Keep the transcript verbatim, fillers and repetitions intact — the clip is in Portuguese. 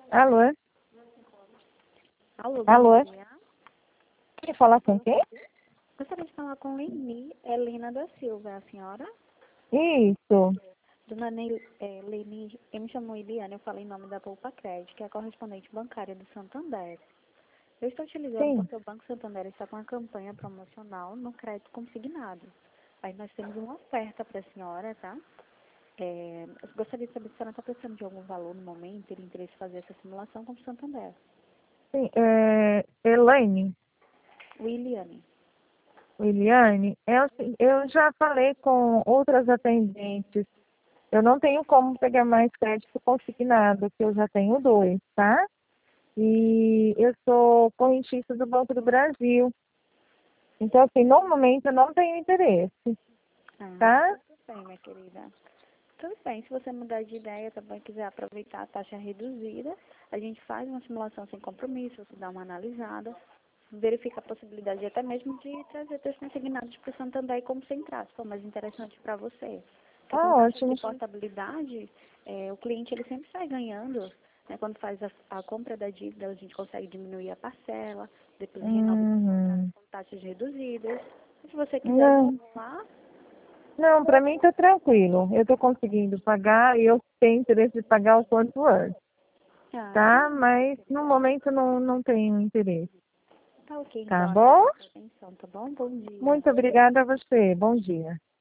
Alô? Alô, bom Alô? dia. Quer falar com quem? Gostaria de falar com Leni, Helena da Silva, é a senhora? Isso. Dona Ney, é, Leni, eu me chamo Eliane, eu falei em nome da Poupa Crédito, que é a correspondente bancária do Santander. Eu estou te ligando Sim. porque o Banco Santander está com uma campanha promocional no crédito consignado. Aí nós temos uma oferta para a senhora, tá? É, eu gostaria de saber se a senhora está precisando de algum valor no momento, teria interesse em fazer essa simulação com o Santander. Sim. É, Elaine, Williane. Liliane, eu, eu já falei com outras atendentes. Eu não tenho como pegar mais crédito consignado, que eu já tenho dois, tá? E eu sou correntista do Banco do Brasil. Então, assim, no momento eu não tenho interesse, Ah, tá? tudo bem, minha querida. Tudo bem, se você mudar de ideia, também quiser aproveitar a taxa reduzida, a gente faz uma simulação sem compromisso, você dá uma analisada, verifica a possibilidade até mesmo de trazer teus consignados para o Santander como sem traço, for mais interessante para você. Porque com Ah, taxa ótimo. de portabilidade, é, o cliente ele sempre sai ganhando, né? Quando faz a, a compra da dívida, a gente consegue diminuir a parcela, depois renova os contratos Uhum. com taxas reduzidas. Se você quiser Não. simular, Não, para mim está tranquilo. Eu estou conseguindo pagar e eu tenho interesse de pagar o quanto antes, ah, que tá? bom, Mas no querida. momento não, não tenho interesse, Tá ok, tá então, bom? agradeço a sua atenção, tá bom? Bom dia. Muito obrigada a você. Bom dia.